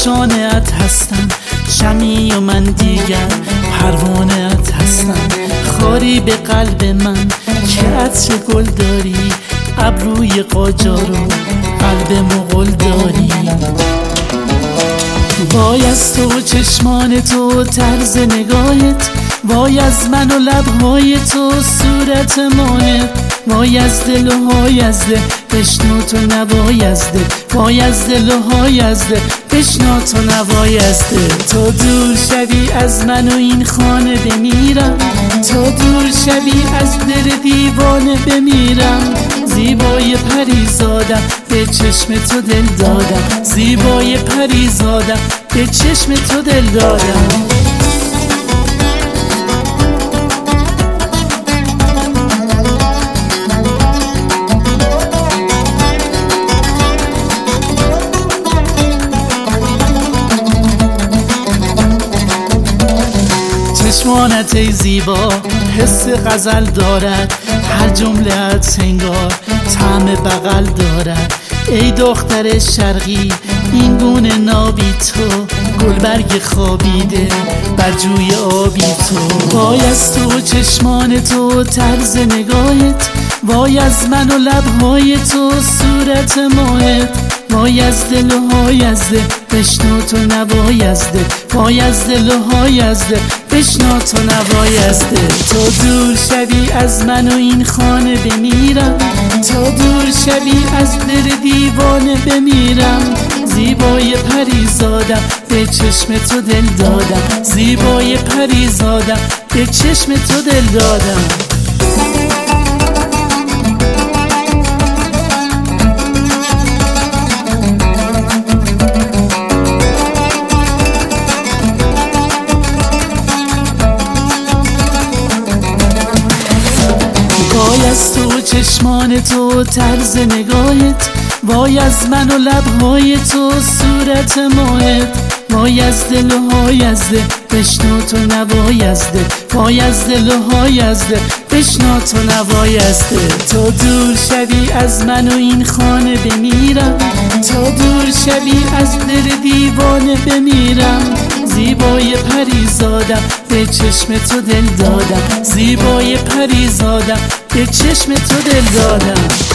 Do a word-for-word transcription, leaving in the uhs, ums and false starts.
شانه‌ات هستم، شمعی و من دیگر پروانه‌ات هستم. خاری به قلب من که عطر گل داری، ابروی قاجار و قلب مغول داری. وای از تو چشمان تو طرز نگاهت، وای از من و لبهای تو صورت ماهت. وای از دل و های از دل بشنو تو نوای از دل، وای از دل و های از دل بشنو تو نوای از دل. تو دور شوی از من و این خانه بمیرم، تو دور شوی از دل دیوانه بمیرم. زیبای پریزادم به چشم تو دل دادم، زیبای پریزادم به چشم تو دل دادم. چشمانت ای زیبا حس غزل دارد، هر جمله‌ات سنگار طعم بغل دارد. ای دختر شرقی این گونه نابی تو، گلبرگ خوابیده بر جوی آبی تو. وای از تو چشمان تو طرز نگاهت، وای از من و لبهای تو صورت ماهت. وای از دل و های از دل بشنو تو نوای از دل، وای از دل و های از دل بشنو تو نوای از دل. تو دور شوی از من و این خانه بمیرم، تو دور شوی از دل دیوانه بمیرم. زیبای پریزادم به چشم تو دل دادم، زیبای پریزادم به چشم تو دل دادم. وای از تو چشمان تو طرز نگاهت، وای از من و لبهای تو صورت ماهت. وای از دل و های از دل بشنو تو نوای از دل، وای از دل و های از دل بشنو تو نوای از دل. تو دور شوی از من و این خانه بمیرم، تو دور شوی از دل دیوانه بمیرم. زیبای پریزادم به چشم تو دل دادم، زیبای پریزادم به چشم تو دل دادم.